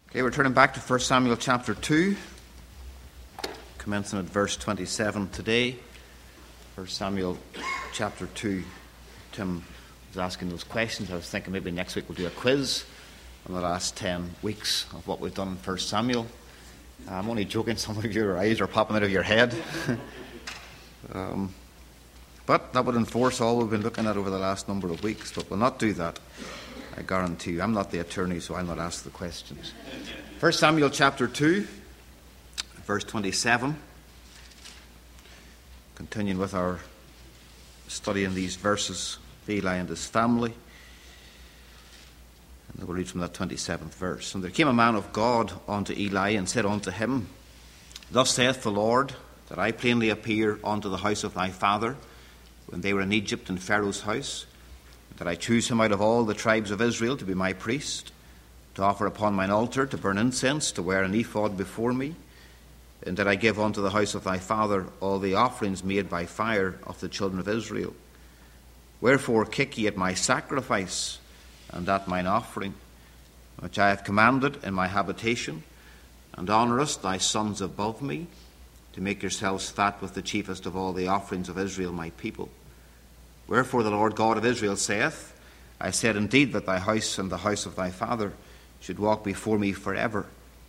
Okay, we're turning back to 1 Samuel chapter 2, commencing at verse 27 today. 1 Samuel chapter 2. Tim was asking those questions. I was thinking maybe next week we'll do a quiz on the last 10 weeks of what we've done in 1 Samuel. I'm only joking, some of your eyes are popping out of your head. But that would enforce all we've been looking at over the last number of weeks. But we'll not do that, I guarantee you. I'm not the attorney, so I'll not ask the questions. 1 Samuel chapter 2, verse 27. Continuing with our study in these verses, Eli and his family. And we'll read from that 27th verse. And there came a man of God unto Eli, and said unto him, Thus saith the Lord, that I plainly appear unto the house of thy father, when they were in Egypt in Pharaoh's house, that I choose him out of all the tribes of Israel to be my priest, to offer upon mine altar, to burn incense, to wear an ephod before me, and that I give unto the house of thy father all the offerings made by fire of the children of Israel. Wherefore kick ye at my sacrifice, and at mine offering, which I have commanded in my habitation, and honourest thy sons above me, to make yourselves fat with the chiefest of all the offerings of Israel my people. Wherefore the Lord God of Israel saith, I said indeed that thy house and the house of thy father should walk before me forever.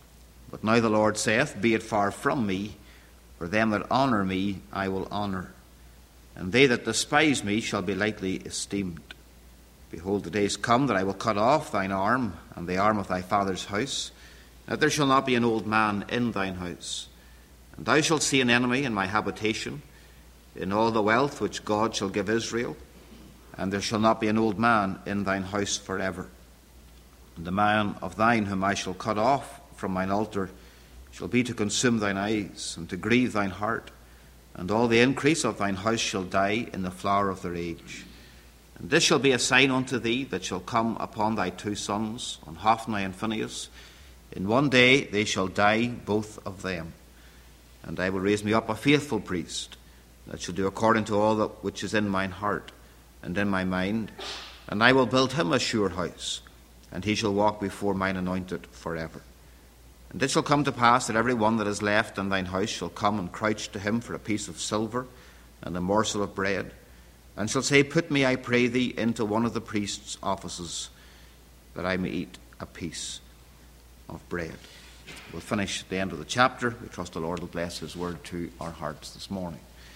But now the Lord saith, Be it far from me, for them that honour me I will honour, and they that despise me shall be lightly esteemed. Behold, the days come that I will cut off thine arm, and the arm of thy father's house, that there shall not be an old man in thine house. And thou shalt see an enemy in my habitation, in all the wealth which God shall give Israel, and there shall not be an old man in thine house forever. And the man of thine whom I shall cut off from mine altar shall be to consume thine eyes, and to grieve thine heart, and all the increase of thine house shall die in the flower of their age. And this shall be a sign unto thee that shall come upon thy two sons, on Hophni and Phinehas. In one day they shall die, both of them. And I will raise me up a faithful priest, that shall do according to all that which is in mine heart and in my mind. And I will build him a sure house, and he shall walk before mine anointed forever. And it shall come to pass that every one that is left in thine house shall come and crouch to him for a piece of silver and a morsel of bread, and shall say, Put me, I pray thee, into one of the priest's offices, that I may eat a piece of bread. We'll finish at the end of the chapter. We trust the Lord will bless his word to our hearts this morning.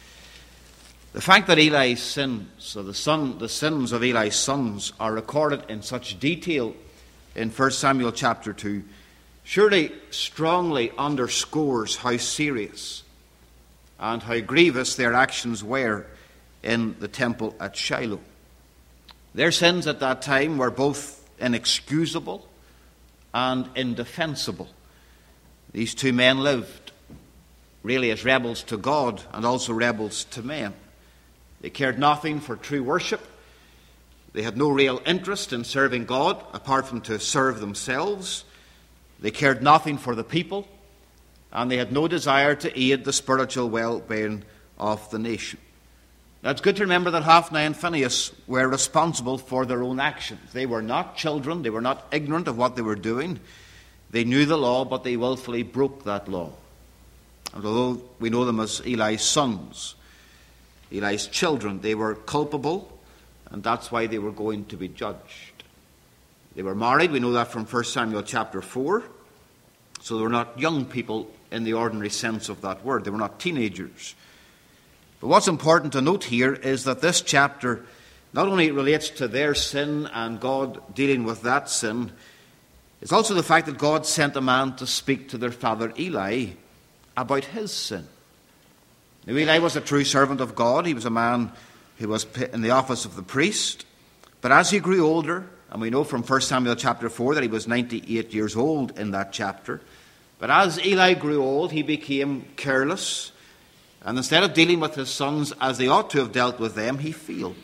The fact that Eli's sins, so the sins of Eli's sons, are recorded in such detail in 1 Samuel chapter 2, surely strongly underscores how serious and how grievous their actions were in the temple at Shiloh. Their sins at that time were both inexcusable and indefensible. These two men lived really as rebels to God and also rebels to men. They cared nothing for true worship. They had no real interest in serving God apart from to serve themselves. They cared nothing for the people, and they had no desire to aid the spiritual well-being of the nation. Now, it's good to remember that Hophni and Phinehas were responsible for their own actions. They were not children. They were not ignorant of what they were doing. They knew the law, but they willfully broke that law. And although we know them as Eli's sons, Eli's children, they were culpable, and that's why they were going to be judged. They were married. We know that from 1 Samuel chapter 4. So they were not young people in the ordinary sense of that word. They were not teenagers. But what's important to note here is that this chapter not only relates to their sin and God dealing with that sin, it's also the fact that God sent a man to speak to their father Eli about his sin. Now, Eli was a true servant of God. He was a man who was in the office of the priest. But as he grew older, and we know from 1 Samuel chapter 4 that he was 98 years old in that chapter, but as Eli grew old, he became careless. And instead of dealing with his sons as they ought to have dealt with them, he failed.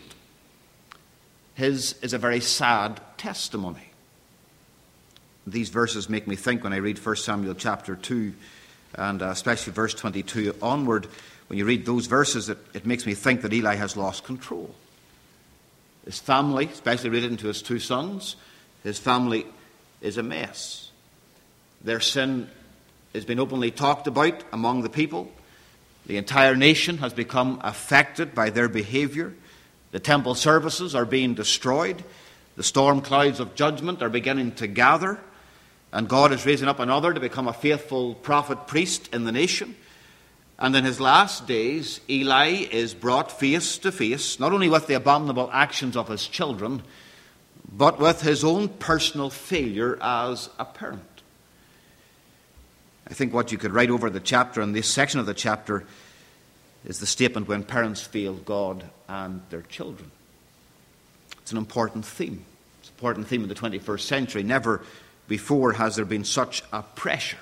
His is a very sad testimony. These verses make me think when I read 1 Samuel chapter 2, and especially verse 22 onward. When you read those verses, it makes me think that Eli has lost control. His family, especially relating to his two sons, his family is a mess. Their sin has been openly talked about among the people. The entire nation has become affected by their behavior. The temple services are being destroyed. The storm clouds of judgment are beginning to gather. And God is raising up another to become a faithful prophet priest in the nation. And in his last days, Eli is brought face to face, not only with the abominable actions of his children, but with his own personal failure as a parent. I think what you could write over the chapter, in this section of the chapter, is the statement, when parents fail God and their children. It's an important theme. It's an important theme in the 21st century. Never before has there been such a pressure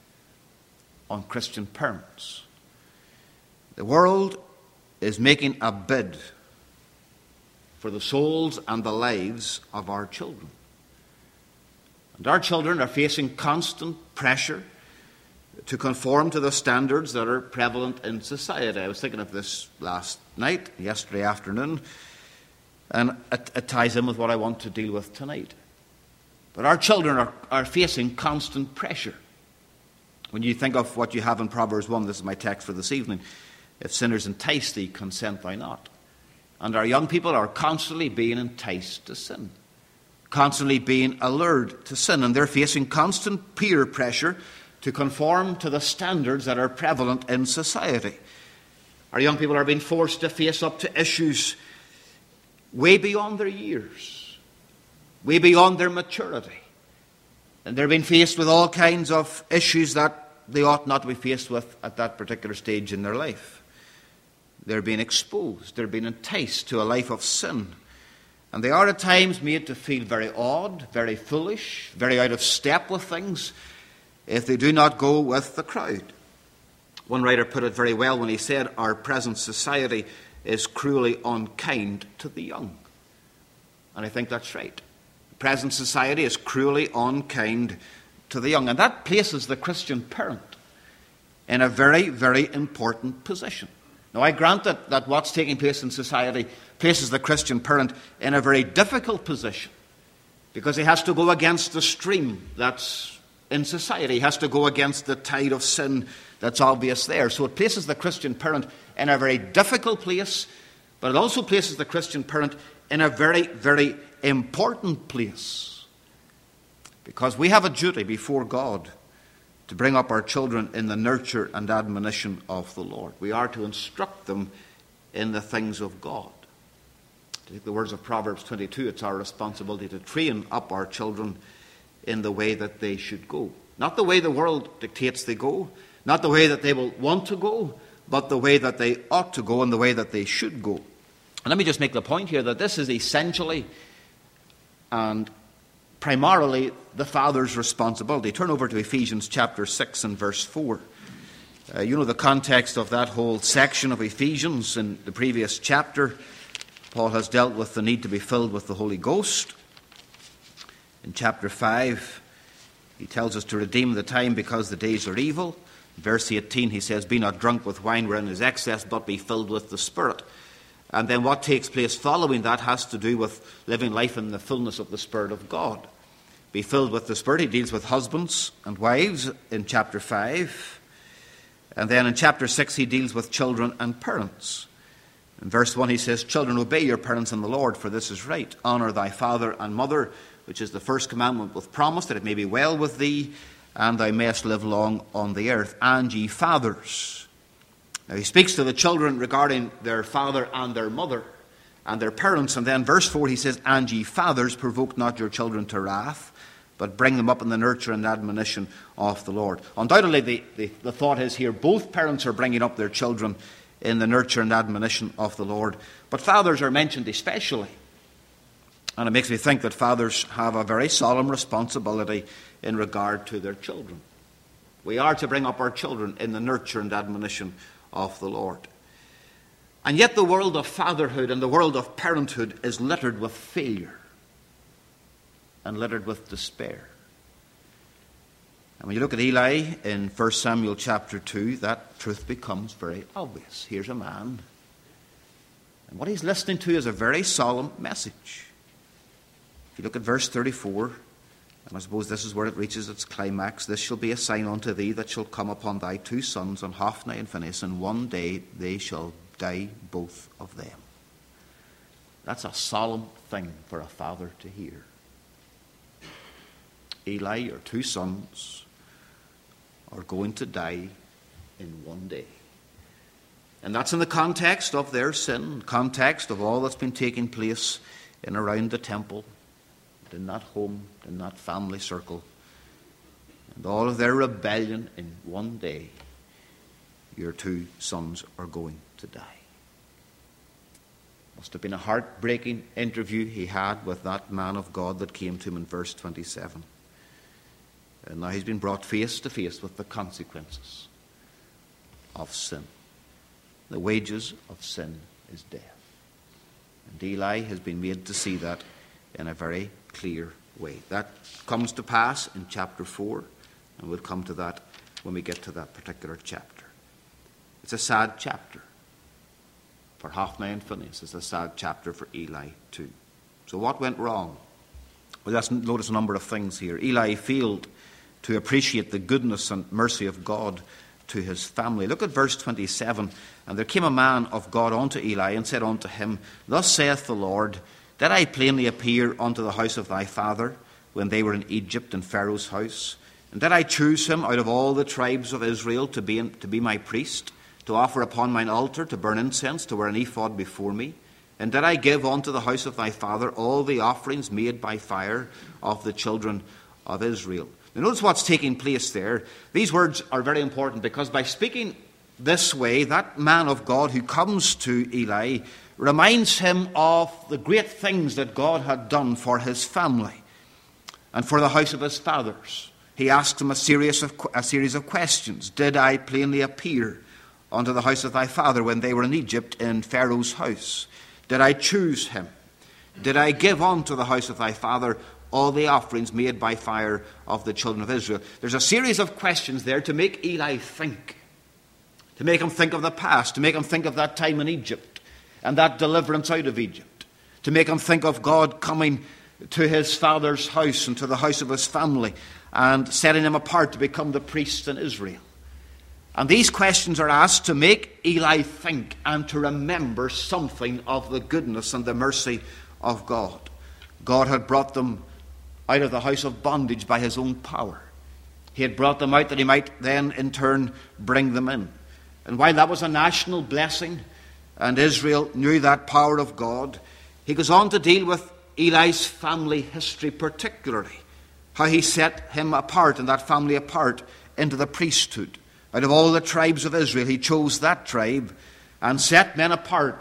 on Christian parents. The world is making a bid for the souls and the lives of our children. And our children are facing constant pressure to conform to the standards that are prevalent in society. I was thinking of this last night, yesterday afternoon, and it ties in with what I want to deal with tonight. But our children are facing constant pressure. When you think of what you have in Proverbs 1, this is my text for this evening, if sinners entice thee, consent thou not. And our young people are constantly being enticed to sin, constantly being allured to sin, and they're facing constant peer pressure to conform to the standards that are prevalent in society. Our young people are being forced to face up to issues way beyond their years, way beyond their maturity. And they're being faced with all kinds of issues that they ought not to be faced with at that particular stage in their life. They're being exposed, they're being enticed to a life of sin. And they are at times made to feel very odd, very foolish, very out of step with things, if they do not go with the crowd. One writer put it very well when he said, our present society is cruelly unkind to the young. And I think that's right. The present society is cruelly unkind to the young. And that places the Christian parent in a very, very important position. Now, I grant that what's taking place in society places the Christian parent in a very difficult position, because he has to go against the stream that's in society. He has to go against the tide of sin that's obvious there. So it places the Christian parent in a very difficult place, but it also places the Christian parent in a very, very important place. Because we have a duty before God to bring up our children in the nurture and admonition of the Lord. We are to instruct them in the things of God. To take the words of Proverbs 22, it's our responsibility to train up our children in the way that they should go. Not the way the world dictates they go, not the way that they will want to go, but the way that they ought to go and the way that they should go. And let me just make the point here that this is essentially and primarily the father's responsibility. Turn over to Ephesians chapter 6 and verse 4. You know the context of that whole section of Ephesians. In the previous chapter, Paul has dealt with the need to be filled with the Holy Ghost. In chapter 5, he tells us to redeem the time because the days are evil. In verse 18, he says, be not drunk with wine wherein is excess, but be filled with the Spirit. And then what takes place following that has to do with living life in the fullness of the Spirit of God. Be filled with the Spirit. He deals with husbands and wives in chapter 5. And then in chapter 6, he deals with children and parents. In verse 1, he says, children, obey your parents in the Lord, for this is right. Honour thy father and mother, which is the first commandment with promise, that it may be well with thee, and thou mayest live long on the earth. And ye fathers. Now he speaks to the children regarding their father and their mother and their parents. And then verse 4 he says, and ye fathers, provoke not your children to wrath, but bring them up in the nurture and admonition of the Lord. Undoubtedly the thought is here, both parents are bringing up their children in the nurture and admonition of the Lord. But fathers are mentioned especially. And it makes me think that fathers have a very solemn responsibility in regard to their children. We are to bring up our children in the nurture and admonition of the Lord. And yet the world of fatherhood and the world of parenthood is littered with failure and littered with despair. And when you look at Eli in 1 Samuel chapter 2, that truth becomes very obvious. Here's a man, and what he's listening to is a very solemn message. If you look at verse 34, And I suppose this is where it reaches its climax. This shall be a sign unto thee that shall come upon thy two sons, on Hophni and Phinehas, and one day they shall die both of them. That's a solemn thing for a father to hear. Eli, your two sons, are going to die in one day. And that's in the context of their sin, context of all that's been taking place in around the temple, in that home, in that family circle, and all of their rebellion. In one day, your two sons are going to die. Must have been a heartbreaking interview he had with that man of God that came to him in verse 27. And now he's been brought face to face with the consequences of sin. The wages of sin is death. And Eli has been made to see that in a very clear way. That comes to pass in chapter 4, and we'll come to that when we get to that particular chapter. It's a sad chapter for Hophni and Phinehas. It's a sad chapter for Eli too. So what went wrong? Well, let's notice a number of things here. Eli failed to appreciate the goodness and mercy of God to his family. Look at verse 27. And there came a man of God unto Eli, and said unto him, Thus saith the Lord, Did I plainly appear unto the house of thy father, when they were in Egypt in Pharaoh's house? And did I choose him out of all the tribes of Israel to be my priest, to offer upon mine altar, to burn incense, to wear an ephod before me? And did I give unto the house of thy father all the offerings made by fire of the children of Israel? Now notice what's taking place there. These words are very important, because by speaking this way, that man of God who comes to Eli reminds him of the great things that God had done for his family and for the house of his fathers. He asks him a series of questions. Did I plainly appear unto the house of thy father when they were in Egypt in Pharaoh's house? Did I choose him? Did I give unto the house of thy father all the offerings made by fire of the children of Israel? There's a series of questions there to make Eli think, to make him think of the past, to make him think of that time in Egypt and that deliverance out of Egypt, to make him think of God coming to his father's house and to the house of his family and setting him apart to become the priest in Israel. And these questions are asked to make Eli think and to remember something of the goodness and the mercy of God. God had brought them out of the house of bondage by his own power. He had brought them out that he might then in turn bring them in. And while that was a national blessing, and Israel knew that power of God, he goes on to deal with Eli's family history particularly, how he set him apart and that family apart into the priesthood. Out of all the tribes of Israel, he chose that tribe and set men apart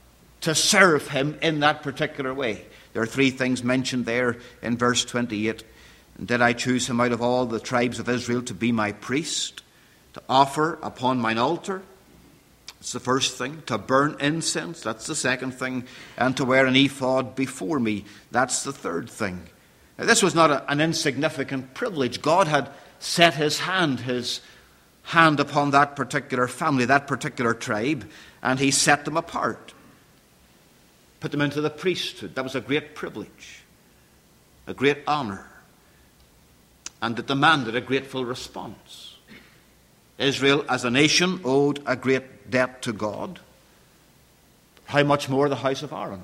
to serve him in that particular way. There are three things mentioned there in verse 28. And did I choose him out of all the tribes of Israel to be my priest, to offer upon mine altar? That's the first thing. To burn incense, that's the second thing. And to wear an ephod before me, that's the third thing. Now, this was not an insignificant privilege. God had set his hand upon that particular family, that particular tribe, and he set them apart. Put them into the priesthood. That was a great privilege, a great honor, and it demanded a grateful response. Israel as a nation owed a great debt to God. How much more the house of Aaron?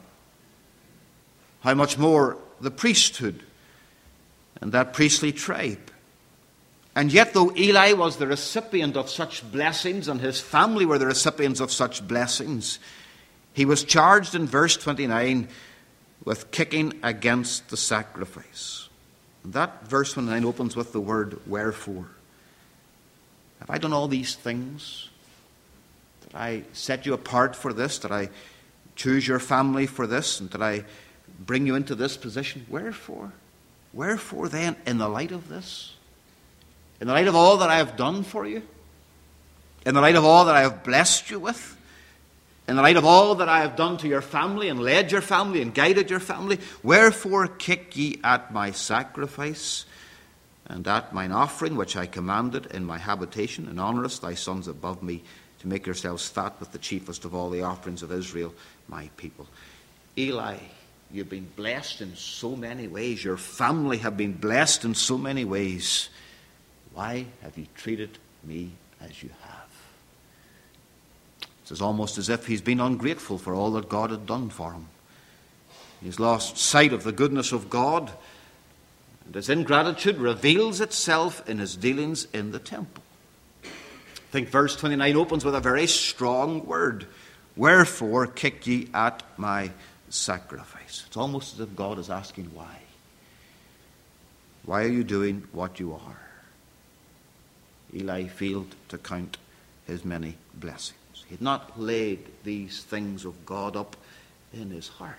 How much more the priesthood and that priestly tribe? And yet, though Eli was the recipient of such blessings and his family were the recipients of such blessings, he was charged in verse 29 with kicking against the sacrifice. And that verse 29 opens with the word wherefore. Have I done all these things? Did I set you apart for this? Did I choose your family for this? And did I bring you into this position? Wherefore? Wherefore then, in the light of this? In the light of all that I have done for you? In the light of all that I have blessed you with? In the light of all that I have done to your family and led your family and guided your family? Wherefore kick ye at my sacrifice and at mine offering, which I commanded in my habitation, and honourest thy sons above me, to make yourselves fat with the chiefest of all the offerings of Israel, my people? Eli You've been blessed in so many ways. Your family have been blessed in so many ways. Why have you treated me as you have? It's almost as if he's been ungrateful for all that God had done for him. He's lost sight of the goodness of God, and his ingratitude reveals itself in his dealings in the temple. I think verse 29 opens with a very strong word. Wherefore kick ye at my sacrifice? It's almost as if God is asking why. Why are you doing what you are? Eli failed to count his many blessings. He had not laid these things of God up in his heart.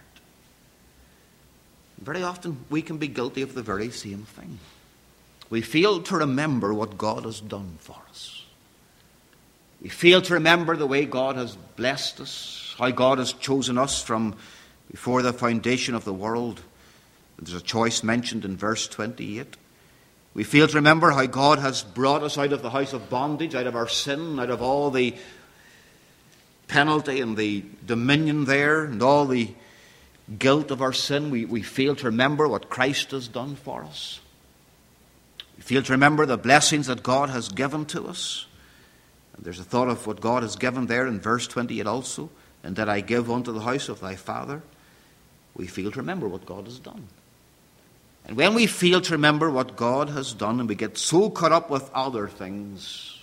Very often we can be guilty of the very same thing. We fail to remember what God has done for us. We fail to remember the way God has blessed us, how God has chosen us from before the foundation of the world. There's a choice mentioned in verse 28. We fail to remember how God has brought us out of the house of bondage, out of our sin, out of all the penalty and the dominion there and all the guilt of our sin. We fail to remember what Christ has done for us. We fail to remember the blessings that God has given to us. And there's a thought of what God has given there in verse 28 also. And that I give unto the house of thy father. We fail to remember what God has done. And when we fail to remember what God has done and we get so caught up with other things,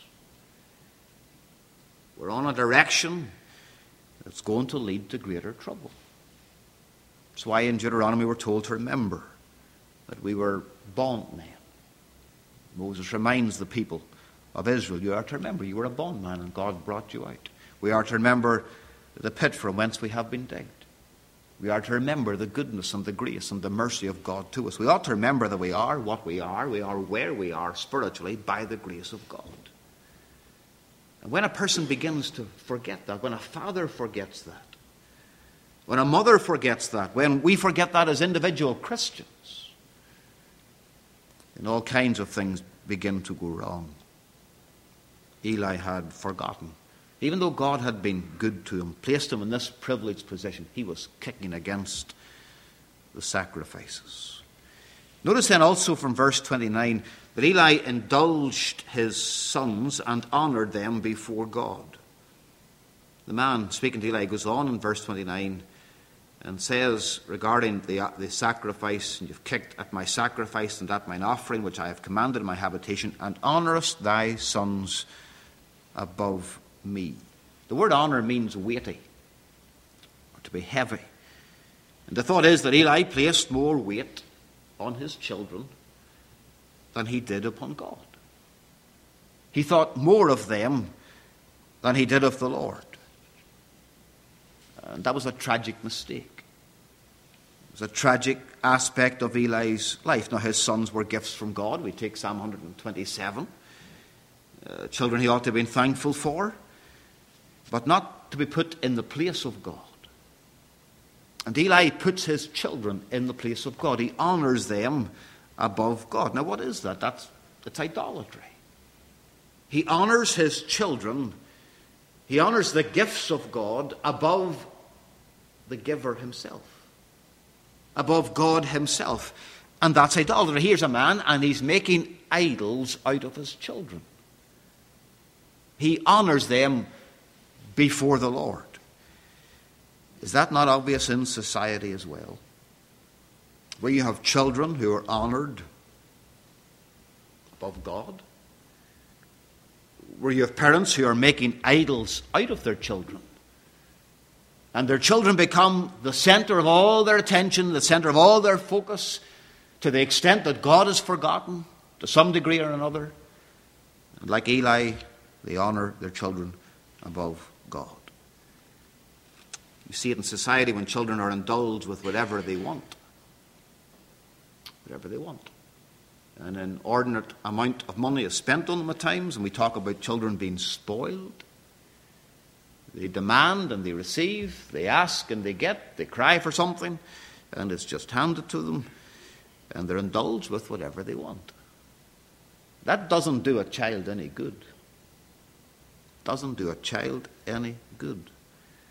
we're on a direction that's going to lead to greater trouble. That's why in Deuteronomy we're told to remember that we were bondmen. Moses reminds the people of Israel, you are to remember you were a bondman and God brought you out. We are to remember the pit from whence we have been digged. We are to remember the goodness and the grace and the mercy of God to us. We ought to remember that we are what we are where we are spiritually by the grace of God. And when a person begins to forget that, when a father forgets that, when a mother forgets that, when we forget that as individual Christians, then all kinds of things begin to go wrong. Eli had forgotten. Even though God had been good to him, placed him in this privileged position, he was kicking against the sacrifices. Notice then also from verse 29 that Eli indulged his sons and honored them before God. The man speaking to Eli goes on in verse 29 and says regarding the sacrifice, and you've kicked at my sacrifice and at mine offering, which I have commanded in my habitation, and honourest thy sons above me. The word honour means weighty, or to be heavy. And the thought is that Eli placed more weight on his children than he did upon God. He thought more of them than he did of the Lord. And that was a tragic mistake. It was a tragic aspect of Eli's life. Now, his sons were gifts from God. We take Psalm 127. Children he ought to have been thankful for, but not to be put in the place of God. And Eli puts his children in the place of God. He honours them above God. Now, what is that? It's idolatry. He honours his children. He honours the gifts of God above the giver himself, above God himself. And that's idolatry. Here's a man and he's making idols out of his children. He honours them before the Lord. Is that not obvious in society as well? Where you have children who are honoured above God? Where you have parents who are making idols out of their children? And their children become the centre of all their attention, the centre of all their focus, to the extent that God is forgotten to some degree or another. And like Eli, they honour their children above God. You see it in society when children are indulged with whatever they want. Whatever they want. And an inordinate amount of money is spent on them at times, and we talk about children being spoiled. They demand and they receive, they ask and they get, they cry for something, and it's just handed to them, and they're indulged with whatever they want. That doesn't do a child any good. Doesn't do a child any good.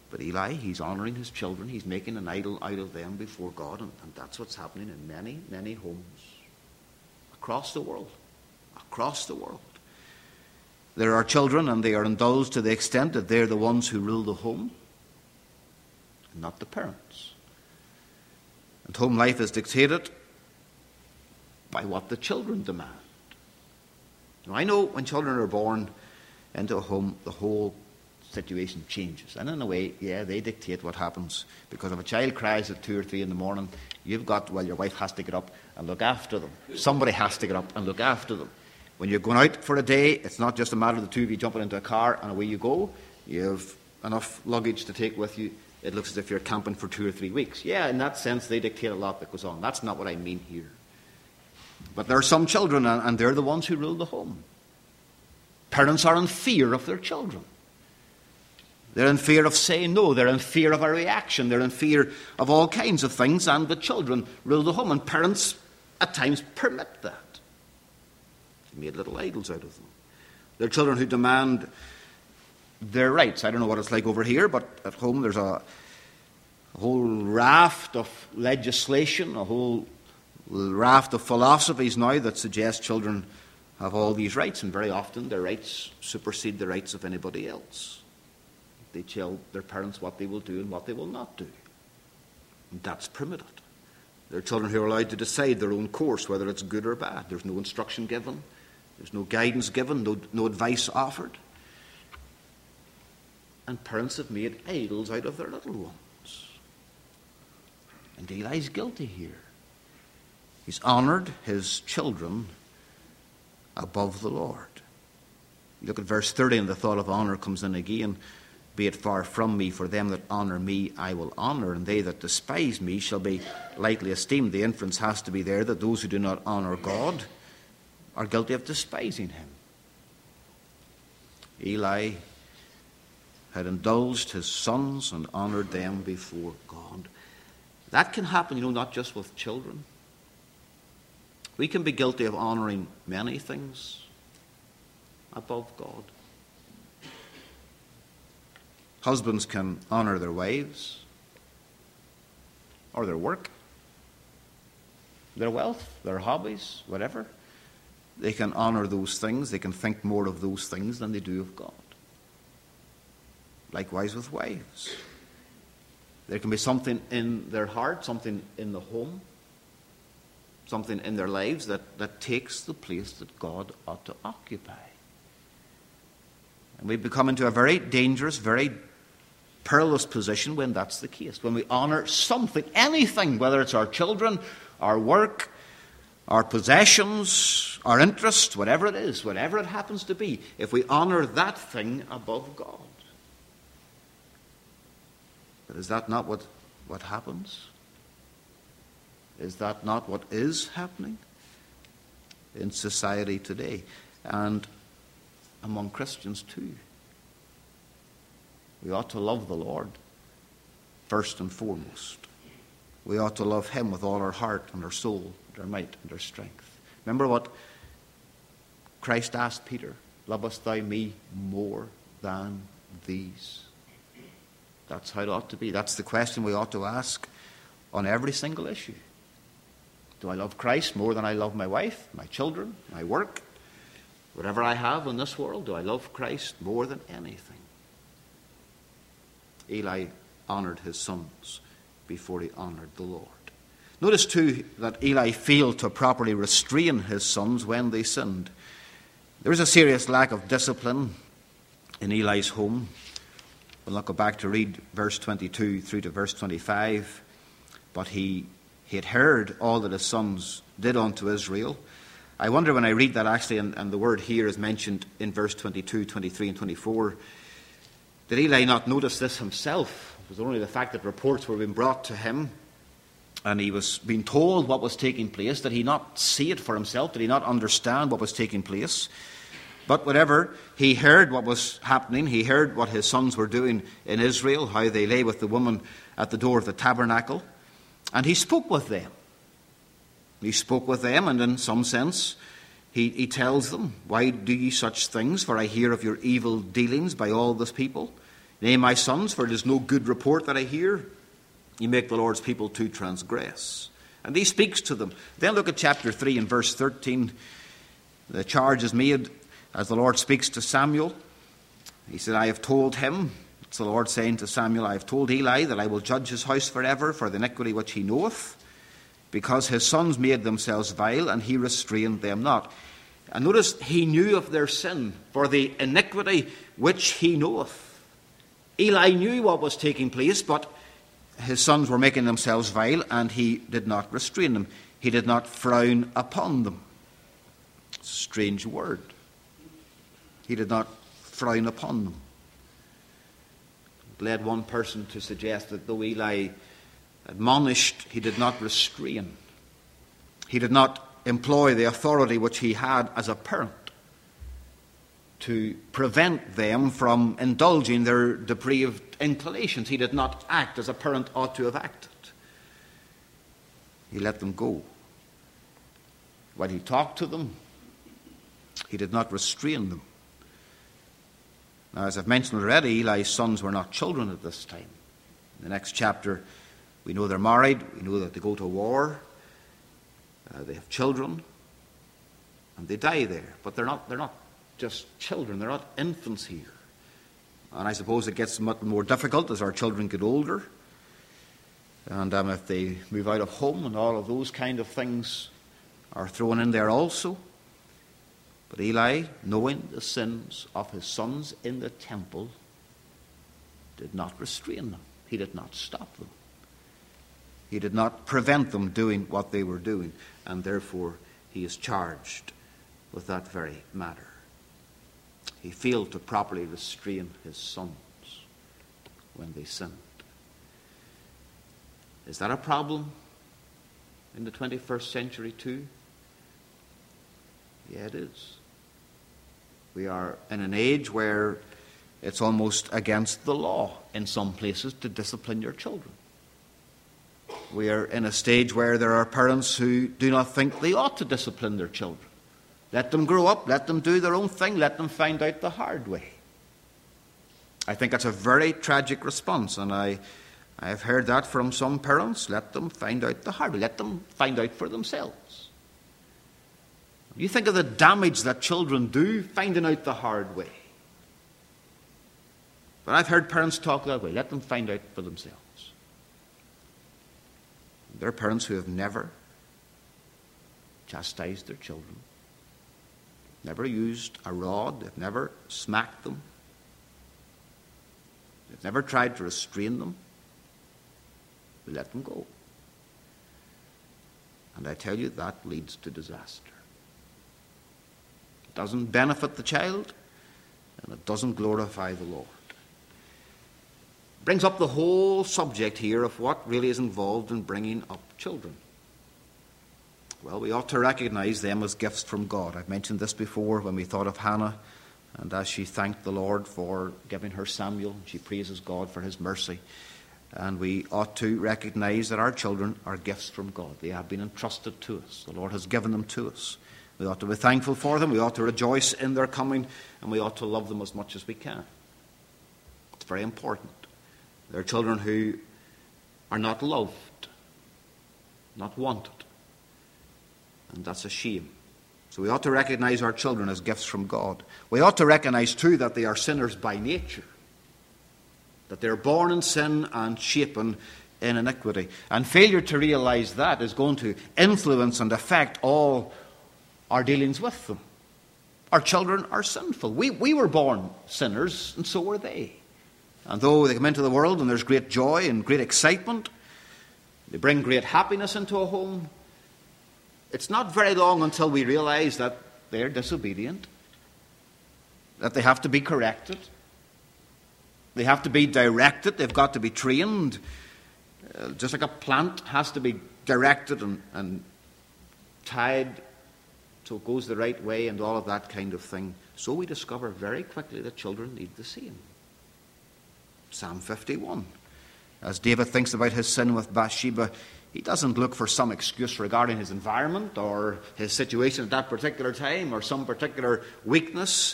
But Eli, he's honouring his children. He's making an idol out of them before God. And that's what's happening in many, many homes across the world. Across the world. There are children, and they are indulged to the extent that they're the ones who rule the home, not the parents. And home life is dictated by what the children demand. Now, I know when children are born into a home, the whole situation changes. And in a way, yeah, they dictate what happens. Because if a child cries at 2 or 3 in the morning, your wife has to get up and look after them. Somebody has to get up and look after them. When you're going out for a day, it's not just a matter of the two of you jumping into a car and away you go. You have enough luggage to take with you. It looks as if you're camping for 2 or 3 weeks. Yeah, in that sense, they dictate a lot that goes on. That's not what I mean here. But there are some children, and they're the ones who rule the home. Parents are in fear of their children. They're in fear of saying no. They're in fear of a reaction. They're in fear of all kinds of things, and the children rule the home. And parents, at times, permit that. They made little idols out of them. There are children who demand their rights. I don't know what it's like over here, but at home there's a whole raft of legislation, a whole raft of philosophies now that suggest children have all these rights, and very often their rights supersede the rights of anybody else. They tell their parents what they will do and what they will not do. And that's permitted. There are children who are allowed to decide their own course, whether it's good or bad. There's no instruction given. There's no guidance given, no advice offered. And parents have made idols out of their little ones. And Eli's guilty here. He's honoured his children above the Lord. You look at verse 30, and the thought of honour comes in again. Be it far from me, for them that honour me I will honour, and they that despise me shall be lightly esteemed. The inference has to be there that those who do not honour God are guilty of despising him. Eli had indulged his sons and honoured them before God. That can happen, not just with children. We can be guilty of honouring many things above God. Husbands can honour their wives, or their work, their wealth, their hobbies, whatever. They can honour those things. They can think more of those things than they do of God. Likewise with wives. There can be something in their heart, something in the home, something in their lives that takes the place that God ought to occupy. And we become into a very dangerous, very perilous position when that's the case. When we honour something, anything, whether it's our children, our work, our possessions, our interest, whatever it is, whatever it happens to be, if we honour that thing above God. But is that not what happens? Is that not what is happening in society today? And among Christians too. We ought to love the Lord first and foremost. We ought to love him with all our heart and our soul, and our might and our strength. Remember what Christ asked Peter, lovest thou me more than these? That's how it ought to be. That's the question we ought to ask on every single issue. Do I love Christ more than I love my wife, my children, my work, whatever I have in this world? Do I love Christ more than anything? Eli honoured his sons before he honoured the Lord. Notice too that Eli failed to properly restrain his sons when they sinned. There was a serious lack of discipline in Eli's home. We'll not go back to read verse 22 through to verse 25. But he had heard all that his sons did unto Israel. I wonder when I read that actually, and the word here is mentioned in verse 22, 23 and 24, did Eli not notice this himself? It was only the fact that reports were being brought to him and he was being told what was taking place. Did he not see it for himself? Did he not understand what was taking place? But whatever, he heard what was happening. He heard what his sons were doing in Israel, how they lay with the woman at the door of the tabernacle. And he spoke with them. He spoke with them, and in some sense, he tells them, why do ye such things? For I hear of your evil dealings by all this people. Nay, my sons, for it is no good report that I hear. You make the Lord's people to transgress. And he speaks to them. Then look at chapter 3 and verse 13. The charge is made as the Lord speaks to Samuel. He said, I have told him, it's the Lord saying to Samuel, I have told Eli that I will judge his house forever for the iniquity which he knoweth, because his sons made themselves vile, and he restrained them not. And notice, he knew of their sin, for the iniquity which he knoweth. Eli knew what was taking place, but his sons were making themselves vile, and he did not restrain them. He did not frown upon them. Strange word. He did not frown upon them. It led one person to suggest that though Eli admonished, he did not restrain. He did not employ the authority which he had as a parent to prevent them from indulging their depraved inclinations. He did not act as a parent ought to have acted. He let them go. When he talked to them, he did not restrain them. Now, as I've mentioned already, Eli's sons were not children at this time. In the next chapter, we know they're married, we know that they go to war, they have children, and they die there. But they're not just children, they're not infants here. And I suppose it gets much more difficult as our children get older. And if they move out of home and all of those kind of things are thrown in there also. But Eli, knowing the sins of his sons in the temple, did not restrain them. He did not stop them. He did not prevent them doing what they were doing. And therefore, he is charged with that very matter. He failed to properly restrain his sons when they sinned. Is that a problem in the 21st century too? Yeah, it is. We are in an age where it's almost against the law in some places to discipline your children. We are in a stage where there are parents who do not think they ought to discipline their children. Let them grow up, let them do their own thing, let them find out the hard way. I think that's a very tragic response, and I have heard that from some parents. Let them find out the hard way. Let them find out for themselves. You think of the damage that children do finding out the hard way. But I've heard parents talk that way. Let them find out for themselves. There are parents who have never chastised their children, never used a rod, they've never smacked them, they've never tried to restrain them. They let them go. And I tell you, that leads to disaster. It doesn't benefit the child, and it doesn't glorify the Lord. It brings up the whole subject here of what really is involved in bringing up children. Well, we ought to recognize them as gifts from God. I've mentioned this before when we thought of Hannah, and as she thanked the Lord for giving her Samuel, she praises God for his mercy. And we ought to recognize that our children are gifts from God. They have been entrusted to us. The Lord has given them to us. We ought to be thankful for them. We ought to rejoice in their coming, and we ought to love them as much as we can. It's very important. There are children who are not loved, not wanted. And that's a shame. So we ought to recognize our children as gifts from God. We ought to recognize, too, that they are sinners by nature. That they're born in sin and shapen in iniquity. And failure to realize that is going to influence and affect all our dealings with them. Our children are sinful. We were born sinners, and so were they. And though they come into the world and there's great joy and great excitement, they bring great happiness into a home, it's not very long until we realize that they're disobedient, that they have to be corrected, they have to be directed, they've got to be trained. Just like a plant has to be directed and tied so it goes the right way and all of that kind of thing. So we discover very quickly that children need the same. Psalm 51. As David thinks about his sin with Bathsheba, he doesn't look for some excuse regarding his environment or his situation at that particular time or some particular weakness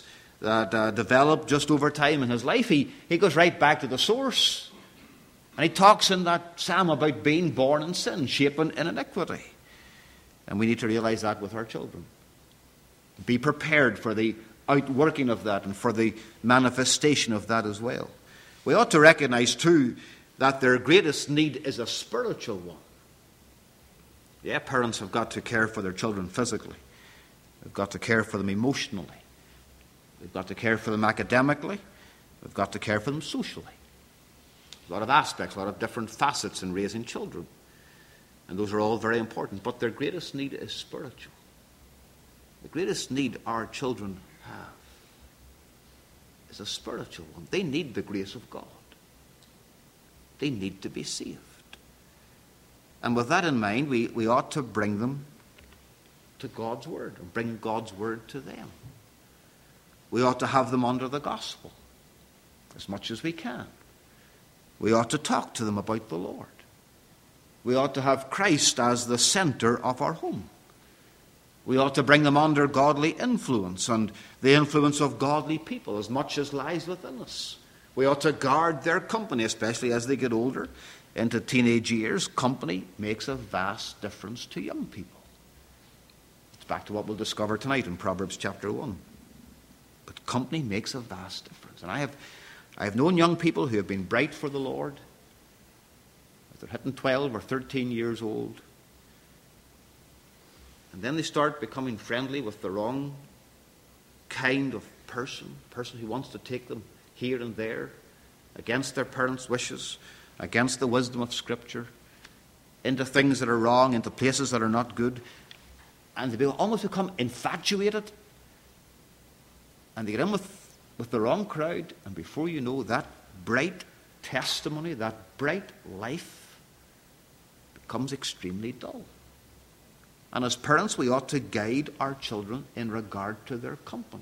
that developed just over time in his life, he goes right back to the source. And he talks in that psalm about being born in sin, shapen in iniquity. And we need to realize that with our children. Be prepared for the outworking of that and for the manifestation of that as well. We ought to recognize, too, that their greatest need is a spiritual one. Yeah, parents have got to care for their children physically. They've got to care for them emotionally. They've got to care for them academically. They've got to care for them socially. A lot of aspects, a lot of different facets in raising children. And those are all very important. But their greatest need is spiritual. The greatest need our children have is a spiritual one. They need the grace of God. They need to be saved. And with that in mind, we ought to bring them to God's Word, and bring God's Word to them. We ought to have them under the gospel as much as we can. We ought to talk to them about the Lord. We ought to have Christ as the center of our home. We ought to bring them under godly influence and the influence of godly people as much as lies within us. We ought to guard their company, especially as they get older into teenage years. Company makes a vast difference to young people. It's back to what we'll discover tonight in Proverbs chapter 1. But company makes a vast difference. And I have known young people who have been bright for the Lord. They're hitting 12 or 13 years old. And then they start becoming friendly with the wrong kind of person who wants to take them here and there, against their parents' wishes, against the wisdom of Scripture, into things that are wrong, into places that are not good. And they almost become infatuated. And they get in with the wrong crowd, and before you know, that bright testimony, that bright life becomes extremely dull. And as parents, we ought to guide our children in regard to their company.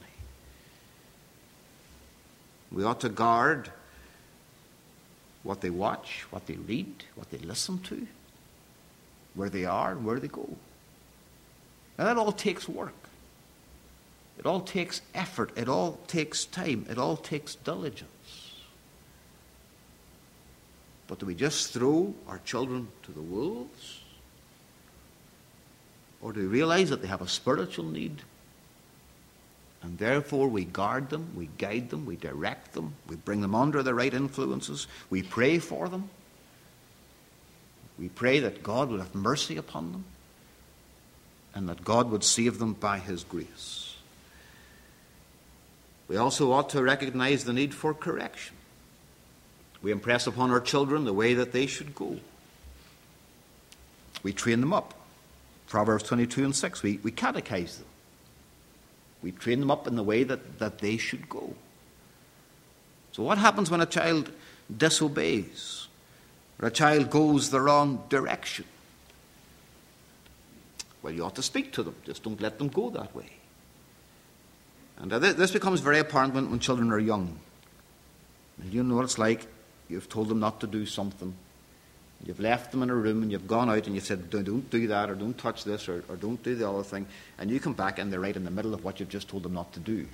We ought to guard what they watch, what they read, what they listen to, where they are and where they go. Now that all takes work. It all takes effort. It all takes time. It all takes diligence. But do we just throw our children to the wolves? Or do we realize that they have a spiritual need? And therefore we guard them, we guide them, we direct them, we bring them under the right influences, we pray for them. We pray that God would have mercy upon them and that God would save them by His grace. We also ought to recognize the need for correction. We impress upon our children the way that they should go. We train them up. Proverbs 22:6, we catechize them. We train them up in the way that they should go. So what happens when a child disobeys, or a child goes the wrong direction? Well, you ought to speak to them. Just don't let them go that way. And this becomes very apparent when children are young. And you know what it's like. You've told them not to do something. You've left them in a room and you've gone out and you've said, don't do that, or don't touch this, or don't do the other thing. And you come back and they're right in the middle of what you've just told them not to do.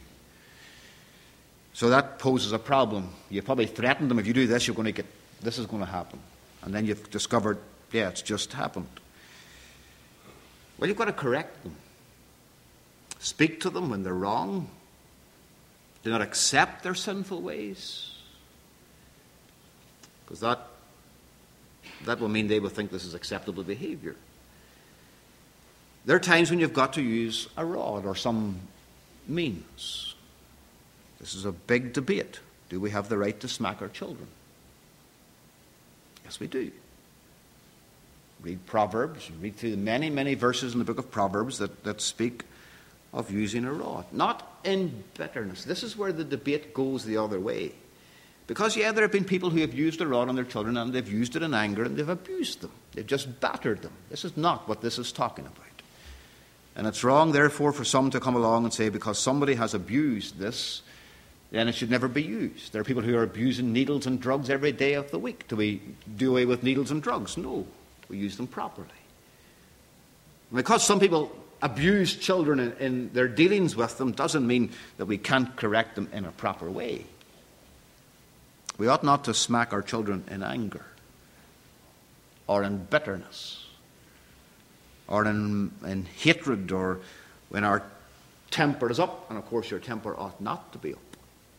So that poses a problem. You've probably threatened them, if you do this, this is going to happen. And then you've discovered, yeah, it's just happened. Well, you've got to correct them. Speak to them when they're wrong. Do not accept their sinful ways. Because that will mean they will think this is acceptable behavior. There are times when you've got to use a rod or some means. This is a big debate. Do we have the right to smack our children? Yes, we do. Read Proverbs, read through the many, many verses in the book of Proverbs that speak of using a rod. Not in bitterness. This is where the debate goes the other way. Because, yeah, there have been people who have used a rod on their children and they've used it in anger and they've abused them. They've just battered them. This is not what this is talking about. And it's wrong, therefore, for some to come along and say, because somebody has abused this, then it should never be used. There are people who are abusing needles and drugs every day of the week. Do we do away with needles and drugs? No. We use them properly. Because some people abuse children in their dealings with them doesn't mean that we can't correct them in a proper way. We ought not to smack our children in anger or in bitterness or in hatred, or when our temper is up, and of course your temper ought not to be up.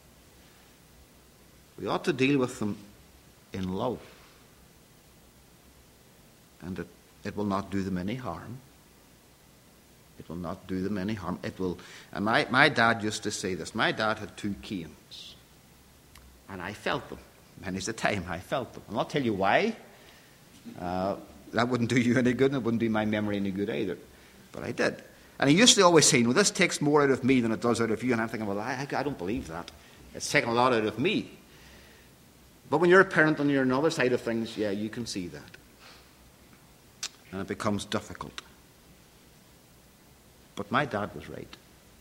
We ought to deal with them in love, and it will not do them any harm. It will not do them any harm. It will. And my dad used to say this. My dad had 2 canes, and I felt them. Many's the time I felt them. And I'll tell you why. That wouldn't do you any good, and it wouldn't do my memory any good either. But I did. And he used to always say, "No, this takes more out of me than it does out of you." And I'm thinking, well, I don't believe that. It's taking a lot out of me. But when you're a parent and you're on the other side of things, yeah, you can see that. And it becomes difficult. But my dad was right.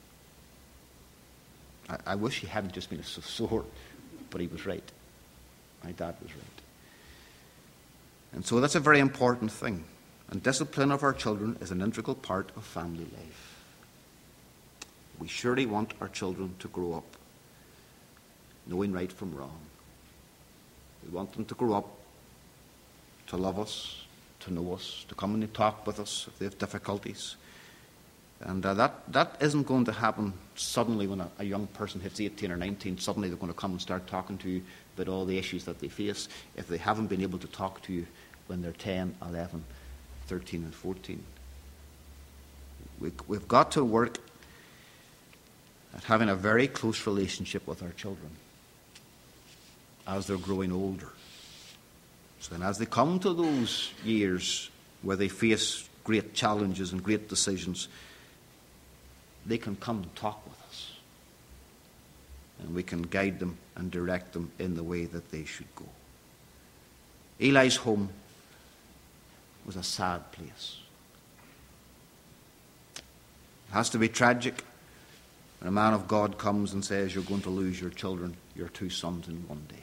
I wish he hadn't just been so sore, but he was right. My dad was right. And so that's a very important thing. And discipline of our children is an integral part of family life. We surely want our children to grow up knowing right from wrong. We want them to grow up to love us, to know us, to come and talk with us if they have difficulties. And that isn't going to happen suddenly when a young person hits 18 or 19. Suddenly they're going to come and start talking to you about all the issues that they face if they haven't been able to talk to you when they're 10, 11, 13 and 14. We've got to work at having a very close relationship with our children as they're growing older. So then as they come to those years where they face great challenges and great decisions, they can come and talk with us. And we can guide them and direct them in the way that they should go. Eli's home was a sad place. It has to be tragic when a man of God comes and says, "You're going to lose your children, your 2 sons in one day."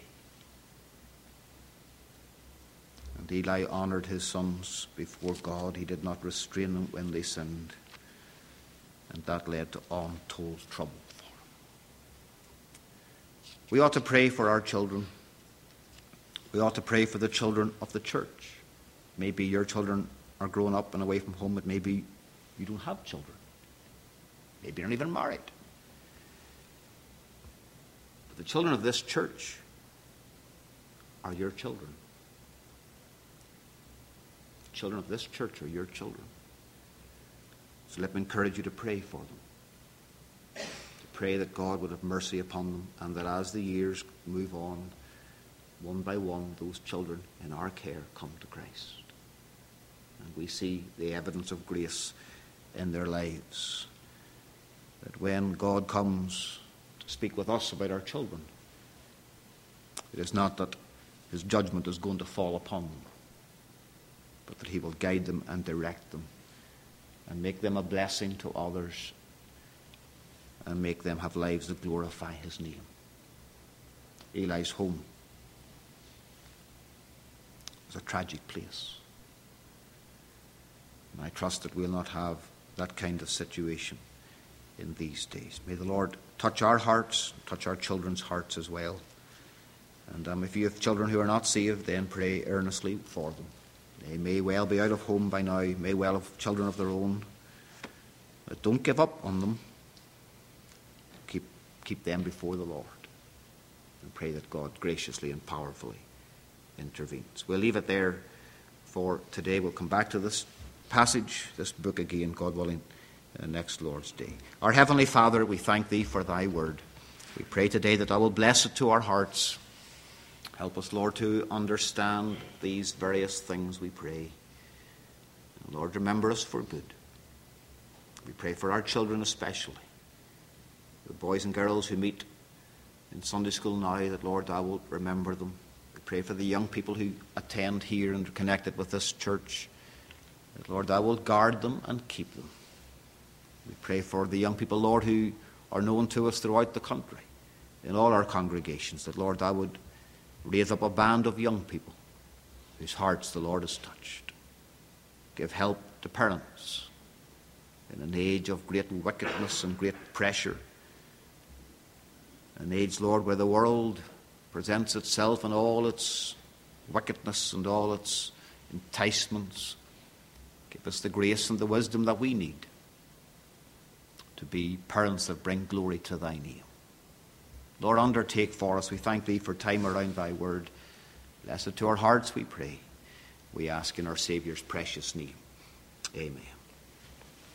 And Eli honored his sons before God. He did not restrain them when they sinned. And that led to untold trouble for him. We ought to pray for our children. We ought to pray for the children of the church. Maybe your children are growing up and away from home, but maybe you don't have children. Maybe you're not even married. But the children of this church are your children. The children of this church are your children. So let me encourage you to pray for them. To pray that God would have mercy upon them, and that as the years move on, one by one, those children in our care come to Christ. And we see the evidence of grace in their lives. That when God comes to speak with us about our children, it is not that his judgment is going to fall upon them, but that he will guide them and direct them and make them a blessing to others and make them have lives that glorify his name. Eli's home was a tragic place. And I trust that we'll not have that kind of situation in these days. May the Lord touch our hearts, touch our children's hearts as well. And if you have children who are not saved, then pray earnestly for them. They may well be out of home by now, may well have children of their own. But don't give up on them. Keep them before the Lord. And pray that God graciously and powerfully intervenes. We'll leave it there for today. We'll come back to this passage, this book again, God willing, next Lord's Day. Our Heavenly Father, we thank thee for thy word. We pray today that thou will bless it to our hearts. Help us, Lord, to understand these various things, we pray. And Lord, remember us for good. We pray for our children especially, the boys and girls who meet in Sunday school now, that, Lord, thou wilt remember them. We pray for the young people who attend here and are connected with this church, that, Lord, thou wilt guard them and keep them. We pray for the young people, Lord, who are known to us throughout the country, in all our congregations, that, Lord, thou would raise up a band of young people whose hearts the Lord has touched. Give help to parents in an age of great wickedness and great pressure. An age, Lord, where the world presents itself in all its wickedness and all its enticements. Give us the grace and the wisdom that we need to be parents that bring glory to thy name. Lord, undertake for us. We thank thee for time around thy word. Bless it to our hearts, we pray. We ask in our Saviour's precious name. Amen.